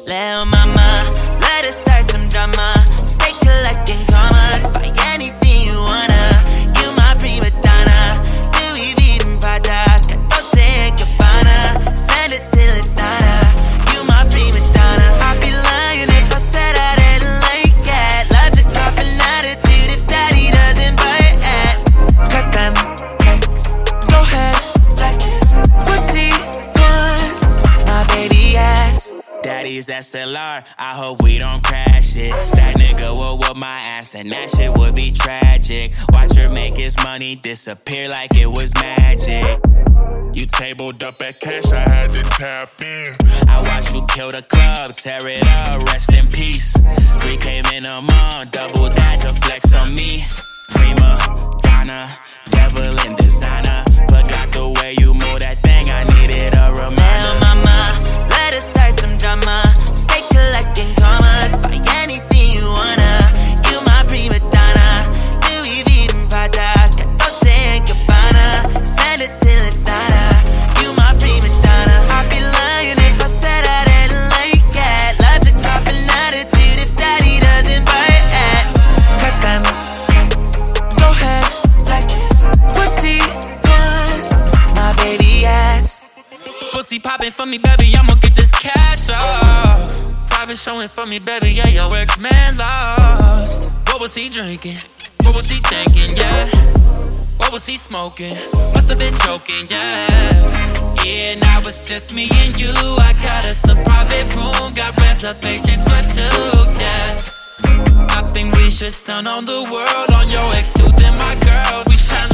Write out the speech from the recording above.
Lil' mama, let us start some drama. Stay collecting commas, buy anything you wanna. You my prima donna, Louis Vuitton Prada, Dolce and Gabbana. Spend it till it's nada. You my prima donna. I'd be lying if I said I didn't like it. Love to cop an attitude if daddy doesn't bite it. Cut them checks, go ahead, flex. Pussy once, my baby ass. Daddy's SLR, I hope we don't crash it. That nigga will whoop my ass and that shit would be tragic. Watch her make his money disappear like it was magic. You tabled up at cash, I had to tap in. I watched you kill the club, tear it up, rest in peace. 3K minimum, double that to flex on me. Prima donna, devil in designer. Forgot the way you move that thing, I needed a reminder. Lil' mama, let us start some drama. Stay collecting commas, buy anything you wanna. You my prima donna, Louis Vuitton Prada, Dolce and Gabbana. Spend it till it's nada. You my prima donna. I'd be lying if I said I didn't like it. Love to cop an attitude if daddy doesn't bite it. Cut them checks, go ahead, flex. Pussy once, my baby ass. Pussy poppin' for me, baby, I'ma get this cash off. Private showing for me, baby, yeah, your ex-man lost. What was he drinking? What was he thinking, yeah? What was he smoking? Must've been joking, yeah. Yeah, now it's just me and you. I got us a private room, got reservations for two, yeah. I think we should stun on the world, on your ex-dudes and my girls. We shine